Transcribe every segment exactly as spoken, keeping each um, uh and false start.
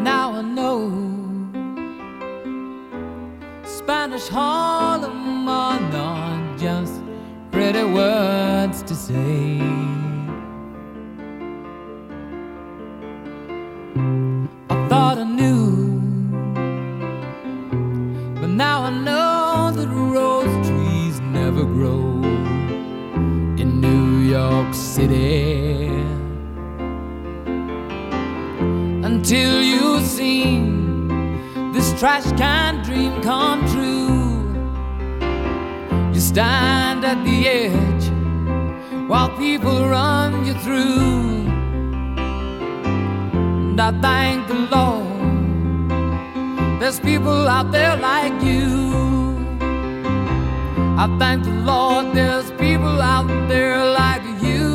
Now I know Spanish Harlem are not just pretty words to say. I thought I knew, but now I know that rose trees never grow in New York City until you've seen this trash can dream come true. You stand at the edge while people run you through. And I thank the Lord there's people out there like you. I thank the Lord there's people out there like you.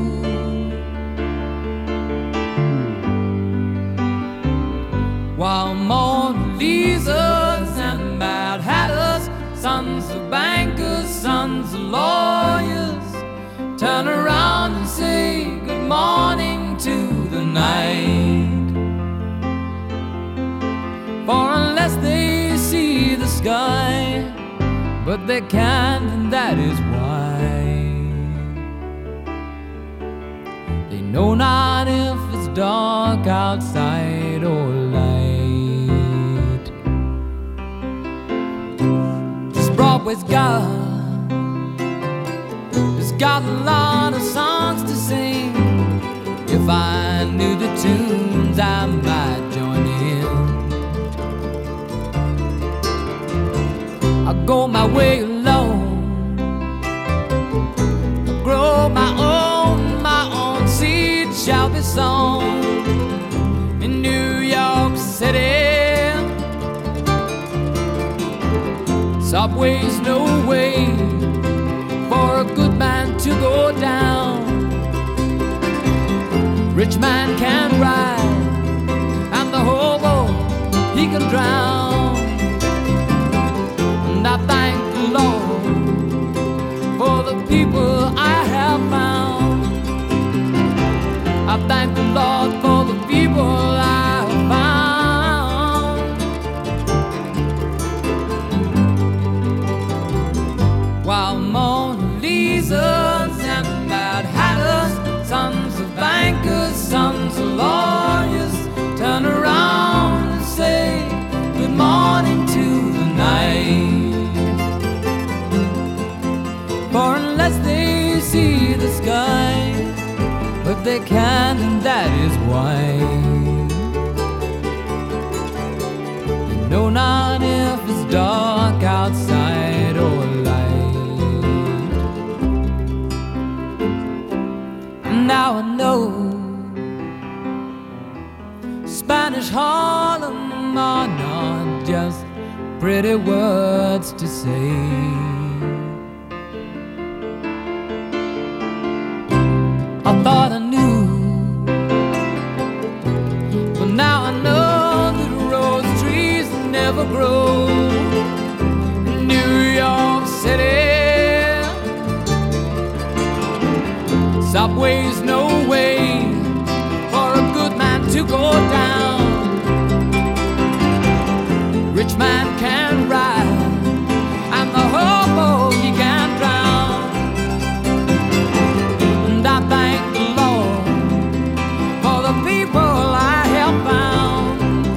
While Mona Lisas and Mad Hatters, sons of bankers, sons of lawyers, turn around and say good morning to the night. For unless they see the sky, but they can't, and that is why they know not if it's dark outside or light. Just Broadway's got, it's got a lot of songs to sing. If I knew the tunes, I might join in. I go my way alone, I grow my own, my own seed shall be sown in New York City. Subway's no way for a good man to go down. Rich man can ride, and the hobo, he can drown. And I thank the Lord for the people I have found. I thank the Lord for the people I have found. While Mona Lisas and Mad Hatters, sons of bankers, sons of lawyers, turn around and say good morning to the night. For unless they see the sky, but they can, and that is why they know not if it's dark outside or light. And now I know Spanish Harlem are not just pretty words to say. I thought I knew, but now I know that rose trees never grow in New York City. Subway's no way for a good man to go down. Rich man can ride, and the hobo, he can drown. And I thank the Lord for the people I have found.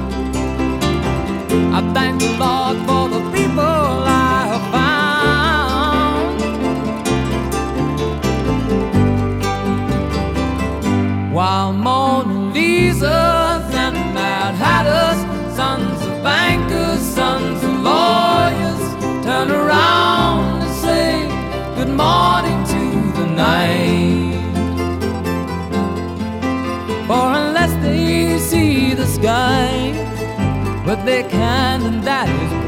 I thank the Lord for the people I have found. While Mona Lisas and Mad Hatters, sons of bankers, sons of lawyers, turn around and say good morning to the night. For unless they see the sky, but they can, and that is